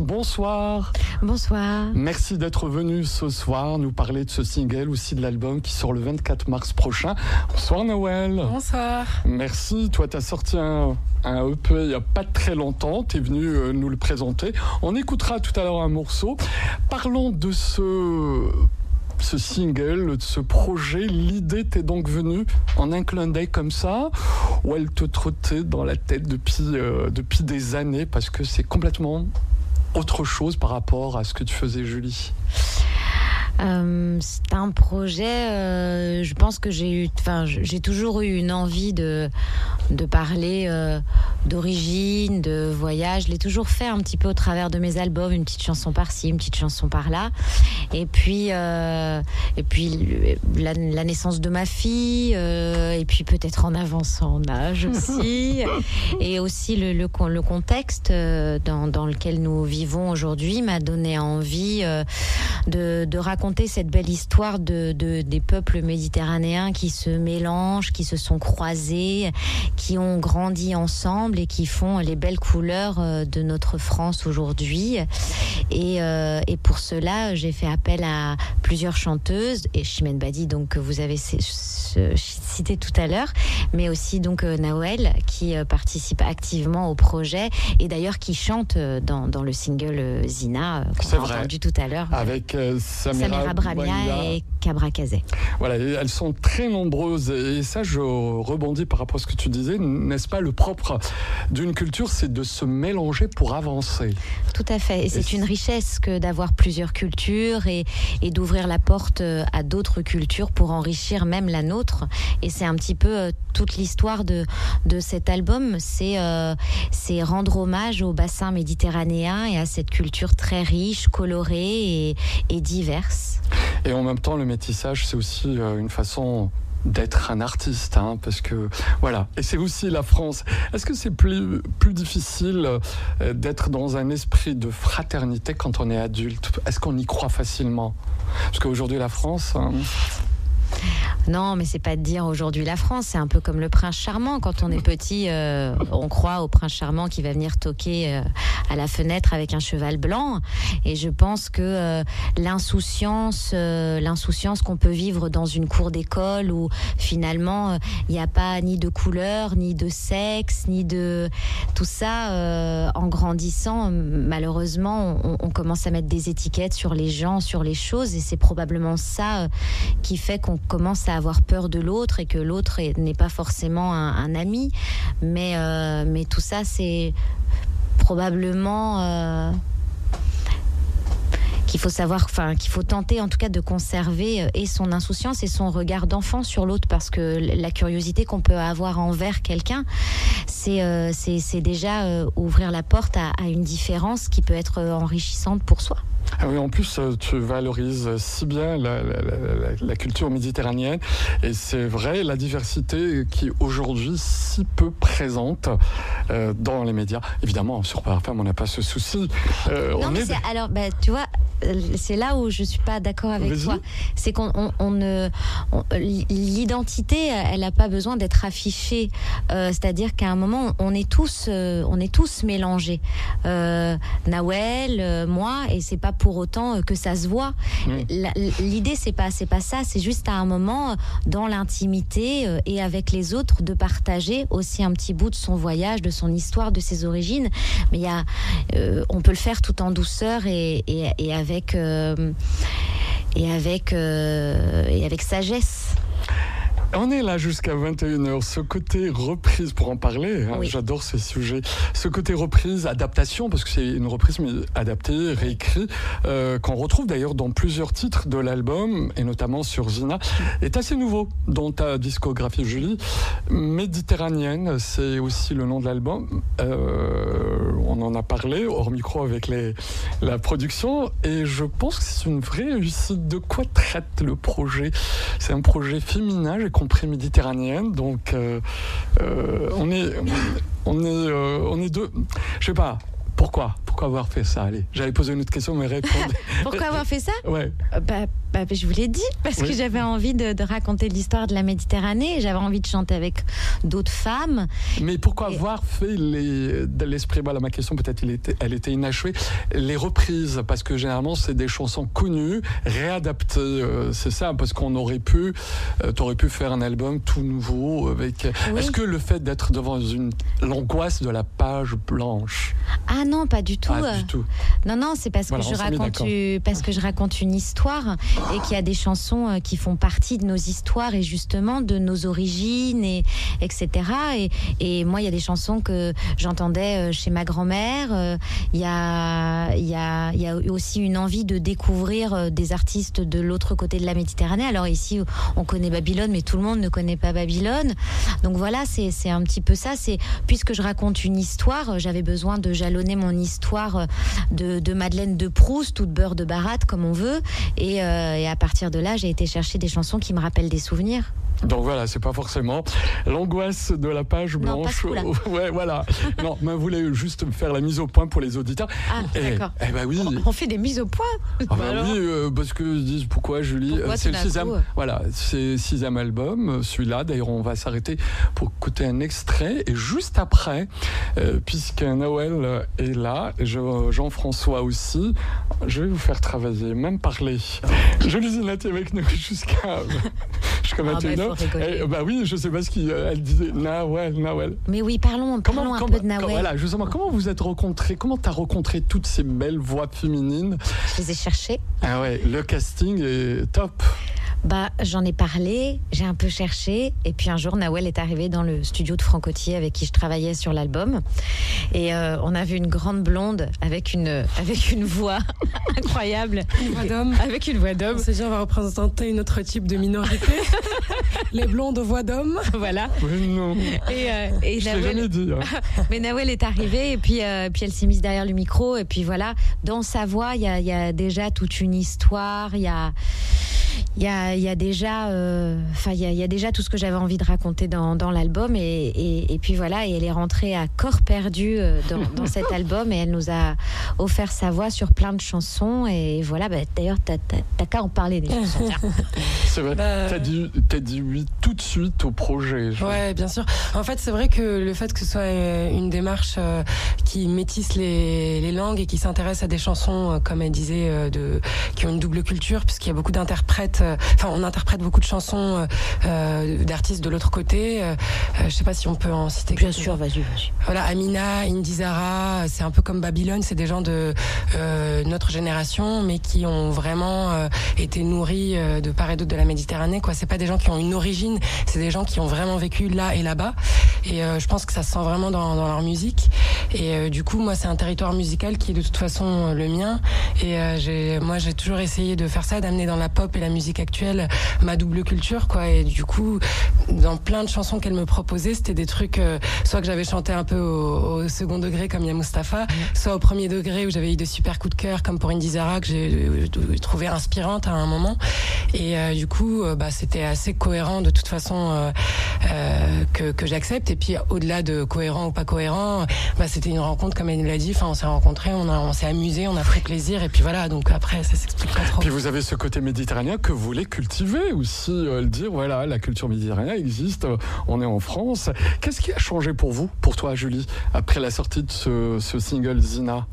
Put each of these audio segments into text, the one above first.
bonsoir. Bonsoir. Merci d'être venu ce soir nous parler de ce single, aussi de l'album qui sort le 24 mars prochain. Bonsoir Nawel. Bonsoir. Merci, toi tu as sorti un EP il n'y a pas très longtemps, tu es venu nous le présenter. On écoutera tout à l'heure un morceau. Parlons de ce single, de ce projet. L'idée t'est donc venue en un clin d'œil comme ça, ou elle te trottait dans la tête depuis des années, parce que c'est complètement autre chose par rapport à ce que tu faisais, Julie? C'est un projet, je pense que j'ai toujours eu une envie de parler d'origine, de voyage. Je l'ai toujours fait un petit peu au travers de mes albums, une petite chanson par-ci, une petite chanson par-là. Et puis la naissance de ma fille, et puis peut-être en avançant en âge aussi. Et aussi le contexte dans lequel nous vivons aujourd'hui m'a donné envie de raconter cette belle histoire des peuples méditerranéens qui se mélangent, qui se sont croisés, qui ont grandi ensemble et qui font les belles couleurs de notre France aujourd'hui. Et pour cela, j'ai fait appel à plusieurs chanteuses, et Chimène Badi, donc, que vous avez cité tout à l'heure, mais aussi donc Nawel, qui participe activement au projet, et d'ailleurs qui chante dans le single Zina, qu'on a entendu tout à l'heure. Avec Samira Bramia et Cabra Kazé. Voilà, elles sont très nombreuses, et ça, je rebondis par rapport à ce que tu disais. N'est-ce pas, le propre d'une culture, c'est de se mélanger pour avancer? Tout à fait, et c'est une richesse que d'avoir plusieurs cultures et d'ouvrir la porte à d'autres cultures pour enrichir même la nôtre. Et c'est un petit peu toute l'histoire de cet album, c'est rendre hommage au bassin méditerranéen et à cette culture très riche, colorée et diverse. Et en même temps, le métissage, c'est aussi une façon d'être un artiste, parce que voilà. Et c'est aussi la France. Est-ce que c'est plus difficile d'être dans un esprit de fraternité quand on est adulte? Est-ce qu'on y croit facilement? Parce qu'aujourd'hui, la France... Non, mais c'est pas de dire aujourd'hui la France, c'est un peu comme le prince charmant. Quand on est petit, on croit au prince charmant qui va venir toquer à la fenêtre avec un cheval blanc. Et je pense que l'insouciance qu'on peut vivre dans une cour d'école où finalement il n'y a pas ni de couleur, ni de sexe, ni de tout ça, en grandissant, malheureusement, on commence à mettre des étiquettes sur les gens, sur les choses, et c'est probablement ça qui fait qu'on commence à avoir peur de l'autre, et que l'autre n'est pas forcément un ami, mais tout ça, c'est probablement qu'il faut savoir, qu'il faut tenter en tout cas de conserver et son insouciance et son regard d'enfant sur l'autre, parce que la curiosité qu'on peut avoir envers quelqu'un, c'est déjà ouvrir la porte à une différence qui peut être enrichissante pour soi. Ah oui, en plus, tu valorises si bien la culture méditerranéenne, et c'est vrai, la diversité qui est aujourd'hui si peu présente dans les médias. Évidemment, sur Parfum, on n'a pas ce souci. Alors, tu vois, c'est là où je suis pas d'accord avec toi. C'est l'identité, elle n'a pas besoin d'être affichée. C'est-à-dire qu'à un moment, on est tous mélangés. Nawel, moi, et c'est pas pour autant que ça se voit. L'idée, c'est pas ça. C'est juste à un moment, dans l'intimité et avec les autres, de partager aussi un petit bout de son voyage, de son histoire, de ses origines. Mais on peut le faire tout en douceur et avec sagesse. On est là jusqu'à 21h. Ce côté reprise, pour en parler, oui. J'adore ces sujets. Ce côté reprise, adaptation, parce que c'est une reprise mais adaptée, réécrite, qu'on retrouve d'ailleurs dans plusieurs titres de l'album, et notamment sur Zina, est assez nouveau dans ta discographie, Julie. Méditerranéenne, c'est aussi le nom de l'album. On en a parlé hors micro avec la production, et je pense que c'est une vraie réussite. De quoi traite le projet? C'est un projet féminin, j'ai compris, méditerranéenne, donc on est deux. Je sais pas. Pourquoi avoir fait ça? Allez, j'allais poser une autre question, mais répondez. Pourquoi avoir fait ça? Ouais. Je vous l'ai dit, parce que j'avais envie de raconter l'histoire de la Méditerranée, j'avais envie de chanter avec d'autres femmes. Mais pourquoi avoir fait de l'esprit, voilà, ma question peut-être elle était inachevée, les reprises, parce que généralement c'est des chansons connues, réadaptées, c'est ça, parce qu'on aurait pu, t'aurais pu faire un album tout nouveau avec. Oui. Est-ce que le fait d'être devant l'angoisse de la page blanche? Ah non, pas du tout. Ah, du tout. Non, c'est parce que je raconte une histoire. Et qu'il y a des chansons qui font partie de nos histoires et justement de nos origines, etc. Et moi, il y a des chansons que j'entendais chez ma grand-mère. Il y a aussi une envie de découvrir des artistes de l'autre côté de la Méditerranée. Alors ici, on connaît Babylone, mais tout le monde ne connaît pas Babylone. Donc voilà, c'est un petit peu ça. Puisque je raconte une histoire, j'avais besoin de jalonner mon histoire de Madeleine de Proust ou de Beurre de Baratte, comme on veut. Et à partir de là, j'ai été chercher des chansons qui me rappellent des souvenirs. Donc voilà, c'est pas forcément l'angoisse de la page blanche. Non, ouais, voilà. Non, mais vous voulez juste faire la mise au point pour les auditeurs. Ah, d'accord. Eh ben oui. On fait des mises au point. Ah bah oui, parce que ils disent pourquoi Julie. C'est le 6e. Voilà, c'est 6e album. Celui-là, d'ailleurs, on va s'arrêter pour écouter un extrait. Et juste après, puisque Nawel est là, Jean-François aussi, je vais vous faire travailler, même parler. Julie Zinati avec nous jusqu'à 21h. Bah oui, je sais pas ce qu'elle disait. Nawel. Mais oui, parlons un peu de Nawel. Voilà, justement, comment vous êtes rencontrés? Comment t'as rencontré toutes ces belles voix féminines? Je les ai cherchées. Ah ouais, le casting est top. J'en ai parlé, j'ai un peu cherché, et puis un jour Nawel est arrivé dans le studio de Franck Ottier avec qui je travaillais sur l'album, et on a vu une grande blonde avec une voix incroyable, avec une voix d'homme. On s'est dit on va représenter une autre type de minorité, les blondes aux voix d'homme. Voilà. Oui, non. Et je l'ai jamais dit. Hein. Mais Nawel est arrivée, et puis elle s'est mise derrière le micro, et puis voilà, dans sa voix il y a déjà toute une histoire, il y a déjà tout ce que j'avais envie de raconter dans l'album, et puis voilà, et elle est rentrée à corps perdu dans cet album, et elle nous a offert sa voix sur plein de chansons, et voilà, d'ailleurs t'as qu'à en parler des chansons. C'est vrai, t'as dit oui tout de suite au projet. Ouais, bien sûr. En fait, c'est vrai que le fait que ce soit une démarche qui métisse les langues et qui s'intéresse à des chansons, comme elle disait, qui ont une double culture, puisqu'il y a beaucoup d'interprètes. On interprète beaucoup de chansons d'artistes de l'autre côté. Je sais pas si on peut en citer. Bien sûr, vas-y. Voilà, Amina, Indy Zara, c'est un peu comme Babylone, c'est des gens de notre génération, mais qui ont vraiment été nourris de part et d'autre de la Méditerranée, quoi. C'est pas des gens qui ont une origine, c'est des gens qui ont vraiment vécu là et là-bas. Et je pense que ça se sent vraiment dans leur musique. Et du coup, moi, c'est un territoire musical qui est de toute façon le mien. Et j'ai toujours essayé de faire ça, d'amener dans la pop et la musique actuelle ma double culture, quoi. Et du coup, dans plein de chansons qu'elle me proposait, c'était des trucs soit que j'avais chanté un peu au second degré comme Ya Mustapha, soit au premier degré où j'avais eu de super coups de cœur comme pour Indy Zara, que j'ai trouvé inspirante à un moment. Et du coup, c'était assez cohérent de toute façon que j'accepte. Et puis au-delà de cohérent ou pas cohérent, c'était une rencontre, comme elle l'a dit. Enfin, on s'est rencontrés, on s'est amusés, on a pris plaisir, et puis voilà. Donc après, ça s'explique pas trop. Puis vous avez ce côté méditerranéen que vous voulez cultiver aussi, le dire, voilà, la culture méditerranéenne existe, on est en France. Qu'est-ce qui a changé pour toi, Julie, après la sortie de ce single Zina?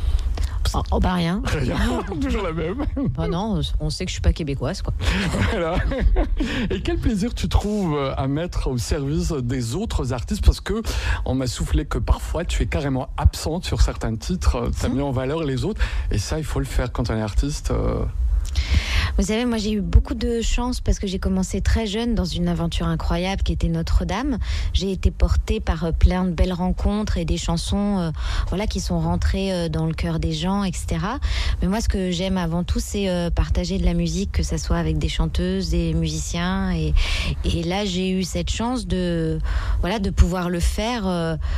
Rien. Toujours la même. Non, on sait que je suis pas québécoise, quoi. Voilà. Et quel plaisir tu trouves à mettre au service des autres artistes, parce que on m'a soufflé que parfois tu es carrément absente sur certains titres, tu as mis en valeur les autres, et ça il faut le faire quand on est artiste. Vous savez, moi j'ai eu beaucoup de chance parce que j'ai commencé très jeune dans une aventure incroyable qui était Notre-Dame. J'ai été portée par plein de belles rencontres et des chansons qui sont rentrées dans le cœur des gens, etc. Mais moi, ce que j'aime avant tout, c'est partager de la musique, que ça soit avec des chanteuses, des musiciens. Et là, j'ai eu cette chance de pouvoir le faire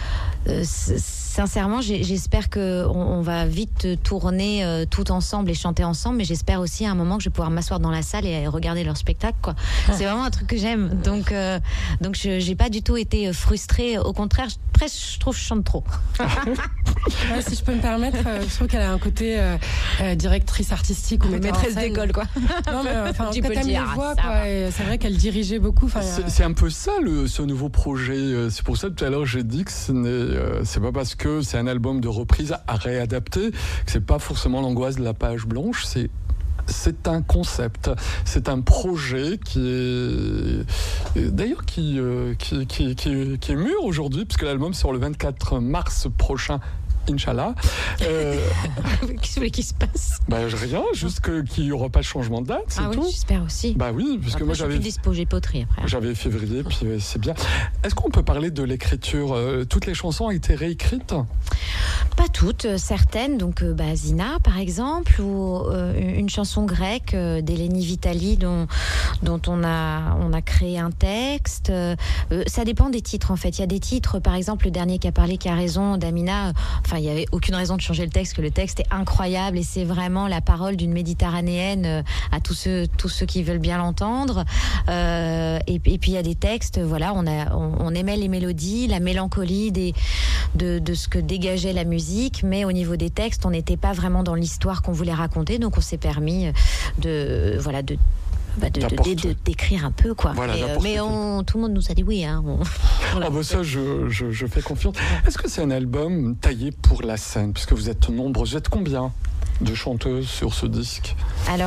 Sincèrement, j'espère qu'on va vite tourner tout ensemble et chanter ensemble, mais j'espère aussi à un moment que je vais pouvoir m'asseoir dans la salle et regarder leur spectacle, quoi. C'est vraiment un truc que j'aime. Donc je n'ai pas du tout été frustrée. Au contraire, presque, je trouve que je chante trop. Ouais, si je peux me permettre, je trouve qu'elle a un côté directrice artistique ou maîtresse d'école, quoi. Non, mais enfin, Tu quand peux elle dire, les voit, quoi, et c'est vrai qu'elle dirigeait beaucoup. C'est un peu ça, ce nouveau projet. C'est pour ça que tout à l'heure j'ai dit que c'est pas parce que c'est un album de reprise à réadapter que c'est pas forcément l'angoisse de la page blanche. C'est un concept, c'est un projet qui est d'ailleurs qui est mûr aujourd'hui, puisque l'album sort le 24 mars prochain. Inch'Allah. Qu'est-ce que se passe? Rien, juste qu'il n'y aura pas de changement de date, c'est tout. Oui, j'espère aussi. Oui, parce que moi j'avais disposé poterie après. J'avais février, puis c'est bien. Est-ce qu'on peut parler de l'écriture? Toutes les chansons ont été réécrites? Pas toutes, certaines. Donc Zina, par exemple, ou une chanson grecque d'Eleni Vitali dont on a créé un texte. Ça dépend des titres, en fait. Il y a des titres, par exemple, le dernier qui a parlé, qui a raison, d'Amina. Il n'y avait aucune raison de changer le texte, que le texte est incroyable et c'est vraiment la parole d'une Méditerranéenne à tous ceux qui veulent bien l'entendre. Et puis il y a des textes, on aimait les mélodies, la mélancolie de ce que dégageait la musique, mais au niveau des textes, on n'était pas vraiment dans l'histoire qu'on voulait raconter, donc on s'est permis d'écrire un peu, quoi. Mais tout le monde nous a dit oui. Ça, je fais confiance. Est-ce que c'est un album taillé pour la scène, puisque vous êtes nombreux? Vous êtes combien de chanteuses sur ce disque? Alors,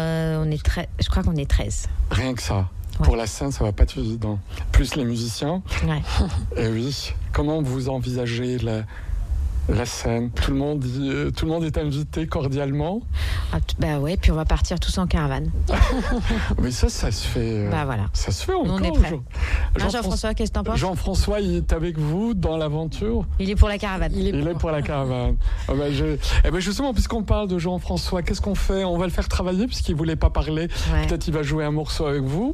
je crois qu'on est 13. Rien que ça. Ouais. Pour la scène, ça va pas être évident. Plus les musiciens. Ouais. Et oui. Comment vous envisagez la scène? Tout le monde est invité cordialement. Puis on va partir tous en caravane. Mais ça se fait. Voilà. Ça se fait encore. On est prêts. Jean-François, qu'est-ce que t'en penses? Jean-François, il est avec vous dans l'aventure. Il est pour la caravane. Il est pour la caravane. Justement, puisqu'on parle de Jean-François, qu'est-ce qu'on fait? On va le faire travailler puisqu'il voulait pas parler. Ouais. Peut-être il va jouer un morceau avec vous.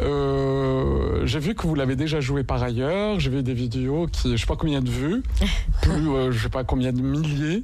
J'ai vu que vous l'avez déjà joué par ailleurs. J'ai vu des vidéos qui, je sais pas combien de vues, je sais pas combien de milliers,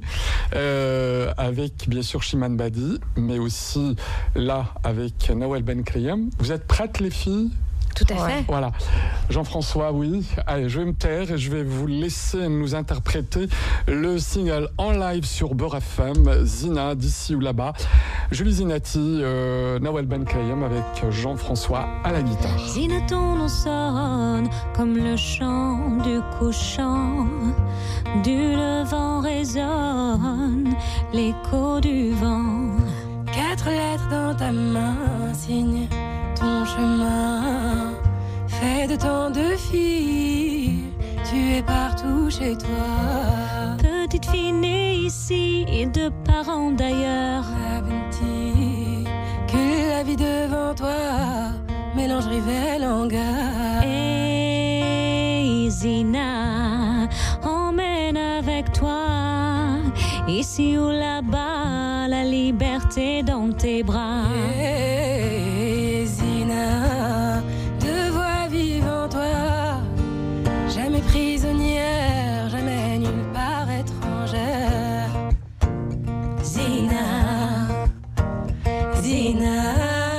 avec bien sûr Chimane Badi, mais aussi là avec Nawal Ben Krayem. Vous êtes prêtes, les filles? Tout à fait. Voilà. Jean-François, oui. Allez, je vais me taire et je vais vous laisser nous interpréter le single en live sur Beurre FM, Zina, d'ici ou là-bas. Julie Zinati, Nawal Ben Krayem avec Jean-François à la guitare. Zina, ton nom sonne comme le chant du couchant. Du levant résonne l'écho du vent. 4 lettres dans ta main signent ton chemin. Fait de tant de filles, tu es partout chez toi. Petite fille née ici et de parents d'ailleurs. Abenti, que la vie devant toi mélange rivet langage. Et Zina, emmène avec toi, ici ou là-bas, la liberté dans tes bras. Zina, de voix vive en toi, jamais prisonnière, jamais nulle part étrangère. Zina, Zina.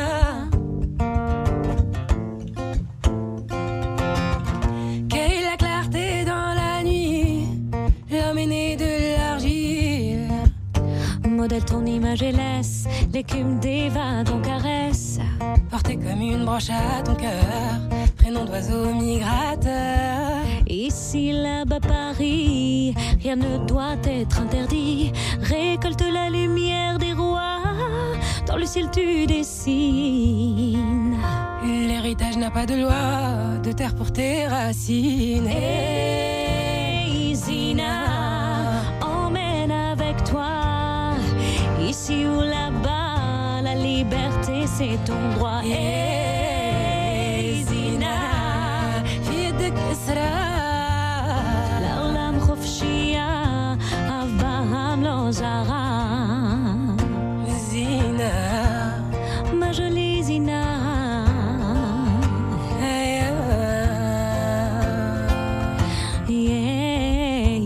Quelle la clarté dans la nuit, l'homme est né de l'argile. Modèle ton image et laisse l'écume d'Eva ton caresse. Porté comme une broche à ton cœur, prénom d'oiseau migrateur. Ici, là-bas, Paris, rien ne doit être interdit. Récolte la lumière des rois, dans le ciel tu dessines. L'héritage n'a pas de loi, de terre pour tes racines. Hey, Zina, emmène avec toi, ici ou là-bas, la liberté c'est ton droit. Hey, Zina, fille de Kisra. לעולם חופשייה, אף בעם לא זרה. Zina, ma jolie Zina. Yeah.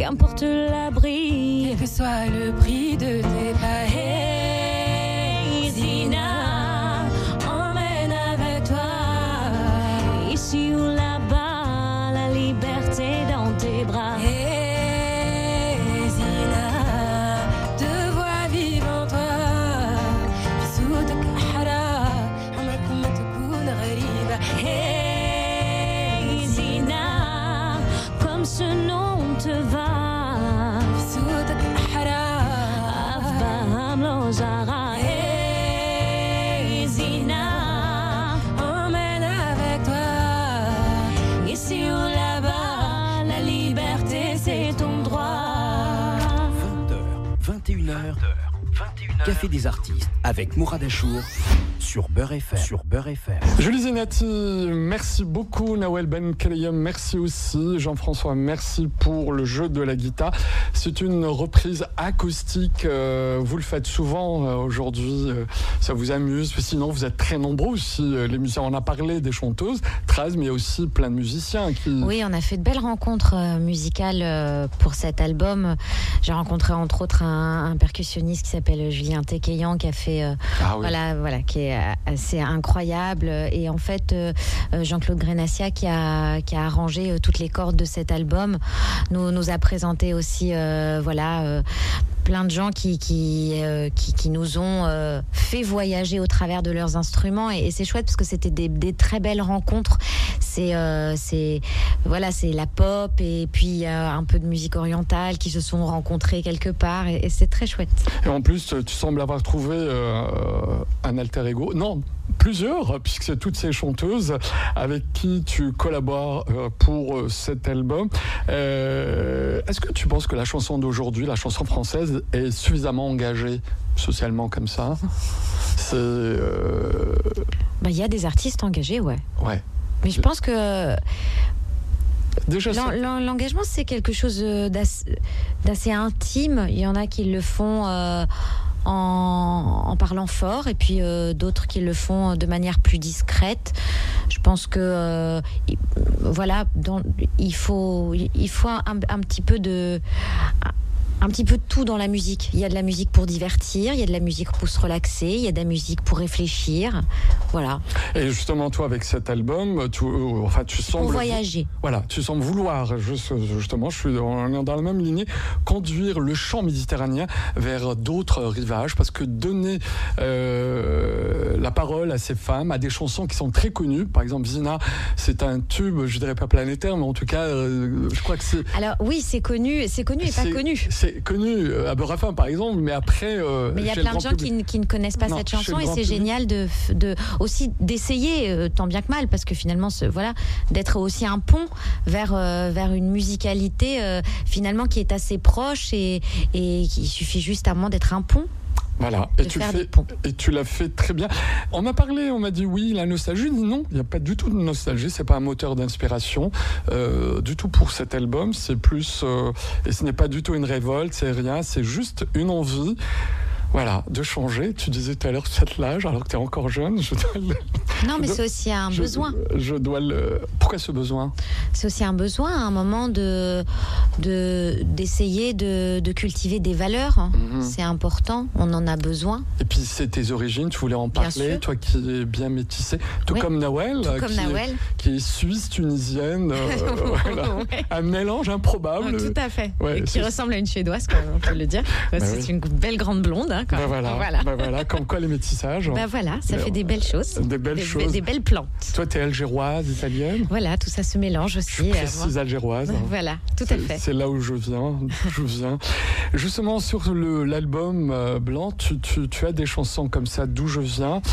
qu'importe l'abri, quel que soit le prix de tes pas. Hey Zina, emmène avec toi, ici ou là-bas, la liberté dans tes bras. Hey Zina, te vois vivre en toi, بصوتك أحرى عمرك ما تكون غريبة. Hey Zina, comme ce nom te va, بصوتك أحرى Abraham Lozara. Hey Zina, emmène avec toi, ici ou là-bas, la liberté c'est ton droit. 20h, 21h, Café des artistes avec Mourad Achour sur Beurre FM. Julie Zenati, merci beaucoup. Nawel Ben Keleyem, merci aussi. Jean-François, merci pour le jeu de la guitare. C'est une reprise acoustique. Vous le faites souvent aujourd'hui. Ça vous amuse. Sinon, vous êtes très nombreux aussi. Les musiciens, on a parlé des chanteuses, 13, mais il y a aussi plein de musiciens qui... Oui, on a fait de belles rencontres musicales pour cet album. J'ai rencontré entre autres un percussionniste qui s'appelle Julien Tekeyan qui a fait voilà, qui est assez incroyable. Et en fait, Jean-Claude Grenassia qui a arrangé toutes les cordes de cet album nous a présenté aussi plein de gens qui nous ont fait voyager au travers de leurs instruments et c'est chouette parce que c'était des très belles rencontres. C'est la pop et puis un peu de musique orientale qui se sont rencontrés quelque part et c'est très chouette. Et en plus, tu sembles avoir trouvé un alter ego. Non, plusieurs, puisque c'est toutes ces chanteuses avec qui tu collabores pour cet album. Est-ce que tu penses que la chanson d'aujourd'hui, la chanson française, est suffisamment engagée socialement comme ça? Il y a des artistes engagés, ouais. Mais je pense que déjà, l'engagement, c'est quelque chose d'assez intime. Il y en a qui le font en parlant fort et puis d'autres qui le font de manière plus discrète. Je pense que il faut un petit peu de tout dans la musique. Il y a de la musique pour divertir, il y a de la musique pour se relaxer, il y a de la musique pour réfléchir. Voilà. Et justement, toi, avec cet album, tu sembles... Pour voyager. Voilà, tu sembles vouloir, justement, on est dans la même lignée, conduire le chant méditerranéen vers d'autres rivages, parce que donner la parole à ces femmes, à des chansons qui sont très connues, par exemple Zina, c'est un tube, je dirais pas planétaire, mais en tout cas, je crois que c'est... Alors oui, c'est connu et pas connu. C'est connu à Beurre FM, par exemple, mais après... mais il y a plein de gens qui ne connaissent pas cette chanson et c'est génial aussi d'essayer, tant bien que mal, parce que finalement, d'être aussi un pont vers une musicalité finalement qui est assez proche et il suffit juste à moi d'être un pont. Voilà, et tu l'as fait très bien. On m'a dit oui, la nostalgie. Non, il n'y a pas du tout de nostalgie, c'est pas un moteur d'inspiration du tout pour cet album. C'est plus, et ce n'est pas du tout une révolte, c'est rien, c'est juste une envie. Voilà, de changer. Tu disais tout à l'heure, tu as l'âge, alors que tu es encore jeune. Non, mais c'est aussi un besoin. Pourquoi ce besoin? C'est aussi un besoin, à un moment, d'essayer de cultiver des valeurs. Mm-hmm. C'est important, on en a besoin. Et puis, c'est tes origines, tu voulais en parler, toi qui es bien métissée. Tout comme Nawel, qui est suisse-tunisienne. Un mélange improbable. Tout à fait. Et qui ressemble à une Suédoise, on peut le dire. C'est une belle grande blonde. Voilà, comme quoi les métissages. Ça fait des belles choses. Des belles plantes. Toi, t'es algéroise, italienne. Voilà, tout ça se mélange aussi. Je précise algéroise. Voilà, tout à fait. C'est là où je viens. Justement, sur l'album Blanc, tu as des chansons comme ça, D'où je viens.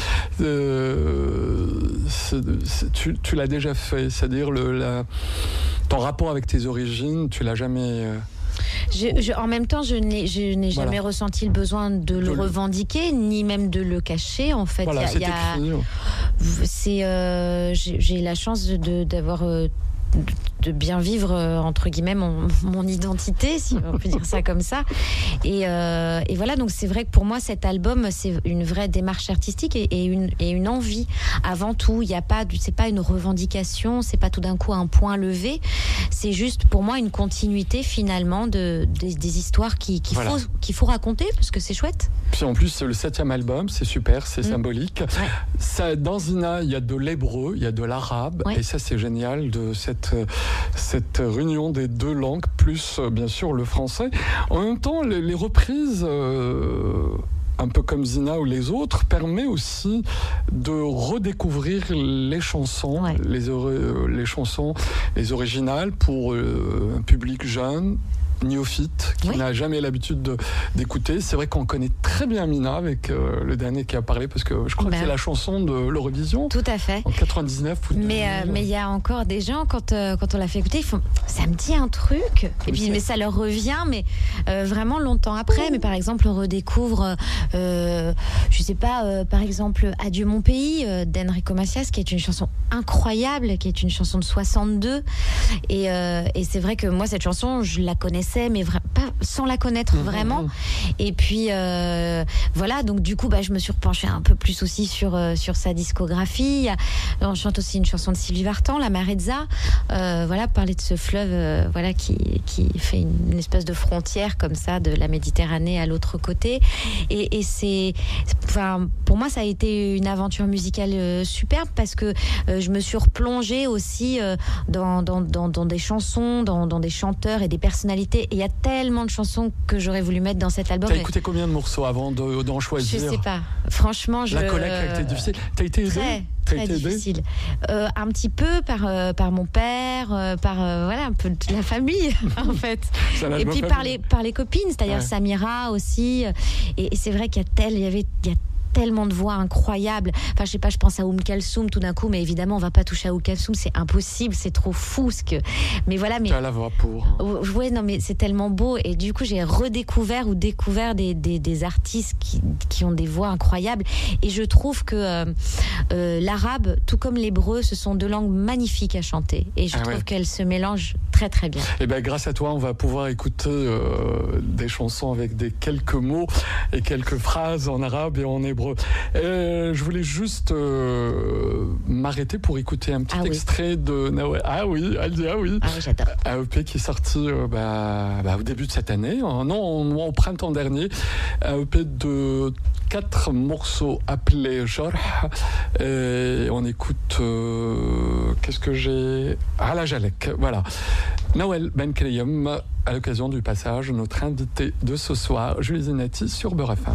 Tu l'as déjà fait, c'est-à-dire ton rapport avec tes origines, tu l'as jamais... En même temps, je n'ai jamais ressenti le besoin de le revendiquer, ni même de le cacher. En fait, écrit. J'ai la chance d'avoir bien vivre entre guillemets mon identité, si on peut dire ça comme ça. Et voilà, donc c'est vrai que pour moi cet album c'est une vraie démarche artistique et une envie avant tout. Il y a pas, c'est pas une revendication, c'est pas tout d'un coup un point levé. C'est juste pour moi une continuité finalement des histoires qu'il faut raconter parce que c'est chouette. Puis en plus c'est le 7e album, c'est super, c'est symbolique. Ouais. Ça, dans Zina, il y a de l'hébreu, il y a de l'arabe, et ça c'est génial de cette réunion des deux langues plus bien sûr le français. En même temps, les reprises. Un peu comme Zina ou les autres, permet aussi de redécouvrir les chansons, les chansons, les originales pour un public jeune, néophyte, qui n'a jamais l'habitude d'écouter. C'est vrai qu'on connaît très bien Mina avec le dernier qui a parlé, parce que je crois que c'est la chanson de l'Eurovision. Tout à fait. En 99. Mais il y a encore des gens, quand on l'a fait écouter, ils font « ça me dit un truc ». Et puis, mais ça leur revient, mais vraiment longtemps après. Mais par exemple, on redécouvre, je sais pas, par exemple, « Adieu mon pays » d'Enrico Macias, qui est une chanson incroyable, qui est une chanson de 62. Et c'est vrai que moi, cette chanson, je la connaissais, mais pas sans la connaître vraiment. Et puis voilà, donc du coup je me suis repenchée un peu plus aussi sur sa discographie. On chante aussi une chanson de Sylvie Vartan, La Marezza, parler de ce fleuve qui fait une espèce de frontière comme ça de la Méditerranée à l'autre côté. Et c'est, pour moi ça a été une aventure musicale superbe, parce que je me suis replongée aussi dans des chansons, dans des chanteurs et des personnalités. Et il y a tellement de chansons que j'aurais voulu mettre dans cet album. T'as écouté combien de morceaux avant d'en choisir? Je sais pas. Franchement, la collecte a été difficile. T'as été aidée? Très difficile. Un petit peu par mon père, par un peu de la famille en fait. Et puis par les copines, c'est-à-dire Samira aussi. Et c'est vrai qu'il y a tellement de voix incroyables. Enfin, je sais pas, je pense à Kalsoum tout d'un coup, mais évidemment, on va pas toucher à Kalsoum, c'est impossible, c'est trop fou mais voilà, mais. Tu as la voix pour. Ouais, non, mais c'est tellement beau. Et du coup, j'ai redécouvert des artistes qui ont des voix incroyables. Et je trouve que l'arabe, tout comme l'hébreu, ce sont deux langues magnifiques à chanter. Et je trouve qu'elles se mélangent très très bien. Et grâce à toi, on va pouvoir écouter des chansons avec quelques mots et quelques phrases en arabe et en hébreu. Je voulais juste m'arrêter pour écouter un petit extrait de Nawel. Elle dit j'adore. Un EP qui est sorti au début de cette année, au printemps dernier. Un EP de 4 morceaux appelés Jorh. Et on écoute qu'est-ce que j'ai la Jalek, voilà. Nawel Ben Krayem, à l'occasion du passage, notre invité de ce soir, Julie Zenati sur Beurre FM.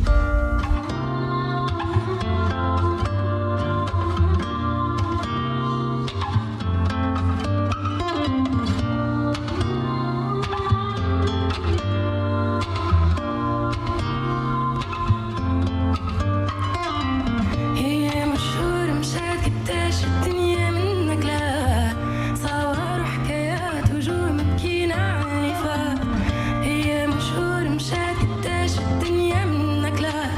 الدنيا منك لا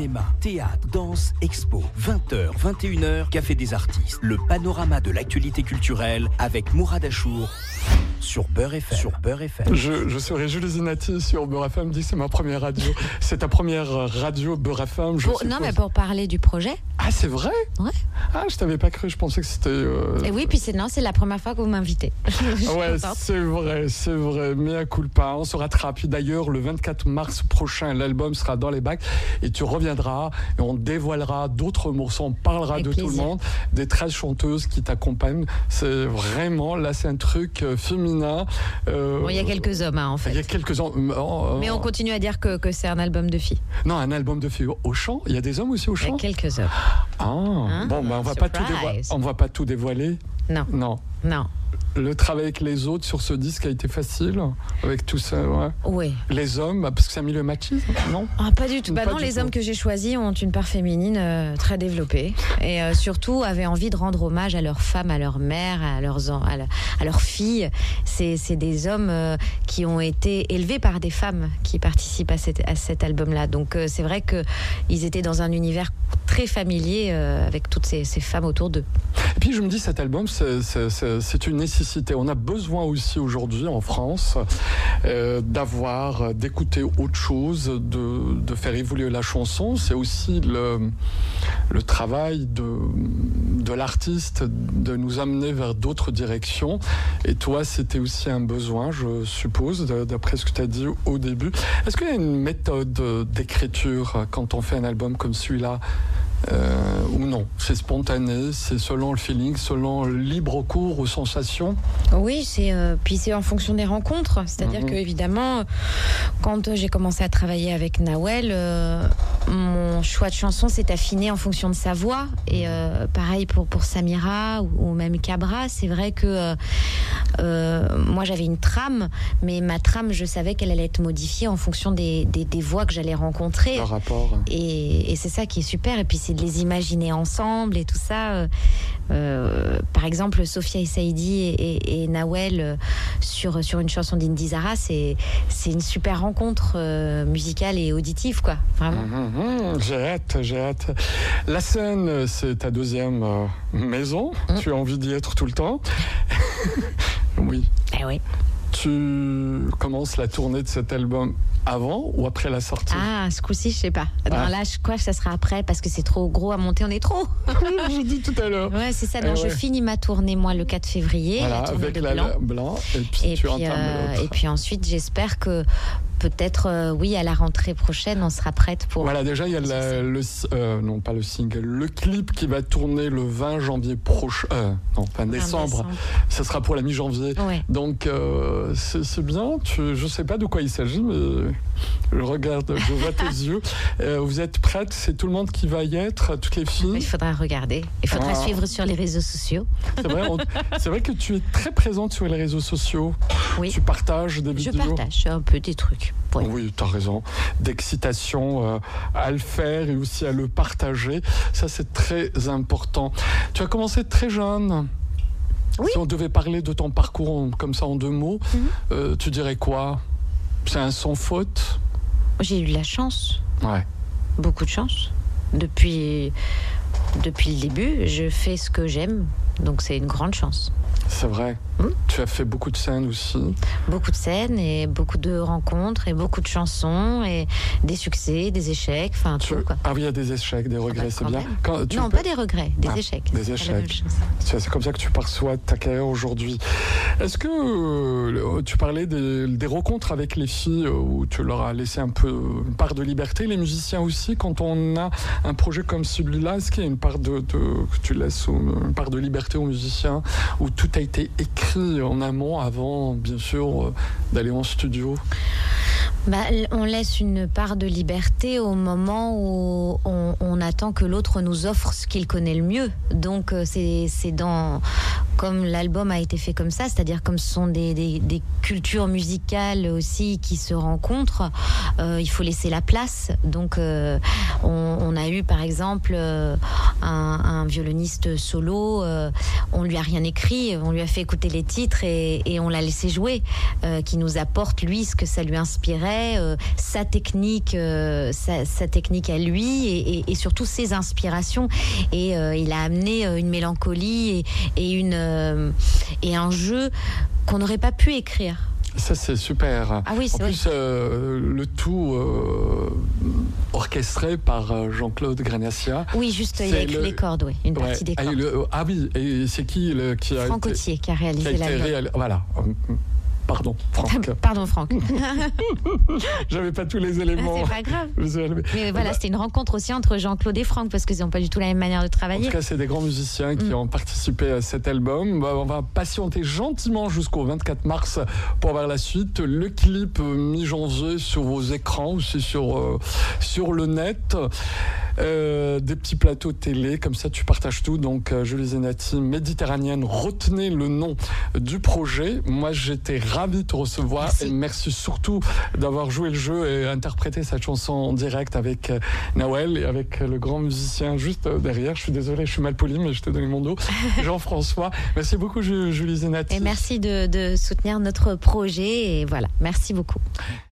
cinéma, théâtre, danse, expo. 20h, 21h, Café des artistes. Le panorama de l'actualité culturelle avec Mourad Achour sur Beurre FM. Je serai Julie Zinati sur Beurre FM, dit que c'est ma première radio. C'est ta première radio Beurre FM, non, mais pour parler du projet. Ah, c'est vrai? Ouais. Ah, je t'avais pas cru, je pensais que c'était... Et oui, puis c'est la première fois que vous m'invitez. Ouais, c'est vrai, mea culpa, on se rattrape. D'ailleurs, le 24 mars prochain, l'album sera dans les bacs et tu reviendras et on dévoilera d'autres morceaux, on parlera avec de plaisir. Tout le monde, des 13 chanteuses qui t'accompagnent. C'est vraiment, là, c'est un truc féminin. Il y a quelques hommes, en fait. Il y a quelques hommes. Mais on continue à dire que c'est un album de filles. Non, un album de filles au chant. Il y a des hommes aussi au chant. Il y a quelques hommes. Bon, on va pas tout dévoiler. Non. Le travail avec les autres sur ce disque a été facile avec tout ça, ouais. Oui. Les hommes, parce que ça a mis le machisme, non? Pas du tout. Les hommes que j'ai choisis ont une part féminine très développée et surtout avaient envie de rendre hommage à leurs femmes, à leurs mères, à leurs filles. C'est des hommes qui ont été élevés par des femmes qui participent à cet album-là. Donc c'est vrai qu'ils étaient dans un univers très familier avec toutes ces femmes autour d'eux. Et puis je me dis, cet album, c'est une nécessité. On a besoin aussi aujourd'hui en France d'écouter autre chose, de faire évoluer la chanson. C'est aussi le travail de l'artiste de nous amener vers d'autres directions. Et toi, c'était aussi un besoin, je suppose, d'après ce que tu as dit au début. Est-ce qu'il y a une méthode d'écriture quand on fait un album comme celui-là? Ou non, c'est spontané, c'est selon le feeling, selon le libre cours aux sensations. Oui, puis c'est en fonction des rencontres. C'est-à-dire que évidemment, quand j'ai commencé à travailler avec Nawel, mon choix de chanson s'est affiné en fonction de sa voix. Et pareil pour Samira ou même Cabra. C'est vrai que moi j'avais une trame, mais ma trame, je savais qu'elle allait être modifiée en fonction des voix que j'allais rencontrer. Le rapport. Et c'est ça qui est super. Et puis c'est de les imaginer ensemble et tout ça. Par exemple, Sophia et Saïdi et Nawel sur une chanson d'Indy Zara, c'est une super rencontre musicale et auditive, quoi. Vraiment. J'ai hâte. La scène, c'est ta deuxième maison. Tu as envie d'y être tout le temps. Oui. Eh oui. Tu commences la tournée de cet album avant ou après la sortie? Ah, ce coup-ci, je sais pas. Non, là, je crois que ça sera après parce que c'est trop gros à monter. On est trop. J'ai dit tout à l'heure. Ouais, c'est ça. Non, je finis ma tournée, moi, le 4 février. Voilà, la tournée avec de blanc. Et puis et puis ensuite, j'espère que peut-être, oui, à la rentrée prochaine, on sera prête pour... Voilà, déjà, il y a non, pas le single, le clip qui va tourner le 20 janvier prochain. Décembre. Ça sera pour la mi-janvier. Ouais. Donc, c'est bien. Je sais pas de quoi il s'agit, mais je regarde, je vois tes yeux. Vous êtes prêtes? C'est tout le monde qui va y être, toutes les filles? Il faudra regarder. Il faudra suivre sur les réseaux sociaux. C'est vrai que tu es très présente sur les réseaux sociaux. Oui. Tu partages des vidéos. Je partage un peu des trucs. Oui, tu as raison. D'excitation à le faire et aussi à le partager. Ça, c'est très important. Tu as commencé très jeune. Oui. Si on devait parler de ton parcours comme ça en 2 mots, tu dirais quoi? C'est un sans faute? J'ai eu de la chance. Ouais. Beaucoup de chance. Depuis le début, je fais ce que j'aime. Donc c'est une grande chance. C'est vrai. Tu as fait beaucoup de scènes aussi. Beaucoup de scènes et beaucoup de rencontres et beaucoup de chansons et des succès, des échecs, enfin tout, quoi. Ah oui, il y a des échecs, des regrets, c'est bien. Non, pas des regrets, des échecs. Des échecs. C'est comme ça que tu perçois ta carrière aujourd'hui. Est-ce que tu parlais des rencontres avec les filles où tu leur as laissé un peu une part de liberté, les musiciens aussi, quand on a un projet comme celui-là, est-ce qu'il y a une part que tu laisses une part de liberté aux musiciens où tout a été écrit en amont avant, bien sûr, d'aller en studio? On laisse une part de liberté au moment où on attend que l'autre nous offre ce qu'il connaît le mieux. Donc c'est dans comme l'album a été fait comme ça, c'est-à-dire comme ce sont des cultures musicales aussi qui se rencontrent, il faut laisser la place. Donc on a eu par exemple un violoniste solo, on lui a rien écrit, on lui a fait écouter les titres et on l'a laissé jouer, qui nous apporte lui ce que ça lui inspirait, sa technique à lui et surtout ses inspirations. Et il a amené une mélancolie et un jeu qu'on n'aurait pas pu écrire. Ça, c'est super. Ah oui, c'est en plus, le tout orchestré par Jean-Claude Grenassia. Oui, juste il y a écrit les cordes, oui, une partie des cordes. Oui, et c'est qui qui a Franck Autier qui a réalisé l'album. Voilà. Pardon, Franck. Pardon, Franck. J'avais pas tous les éléments. C'est pas grave. Mais voilà, c'était une rencontre aussi entre Jean-Claude et Franck parce qu'ils n'ont pas du tout la même manière de travailler. En tout cas, c'est des grands musiciens qui ont participé à cet album. On va patienter gentiment jusqu'au 24 mars pour voir la suite. Le clip mi-janvier sur vos écrans, aussi sur le net. Des petits plateaux télé, comme ça tu partages tout. Donc Julie Zenati, Méditerranéenne, retenez le nom du projet. Moi j'étais ravi de te recevoir. Merci. Et merci surtout d'avoir joué le jeu et interprété cette chanson en direct avec Nawel et avec le grand musicien juste derrière. Je suis désolé, je suis mal poli, mais je t'ai donné mon dos. Jean-François, merci beaucoup Julie Zenati. Et merci de soutenir notre projet et voilà, merci beaucoup.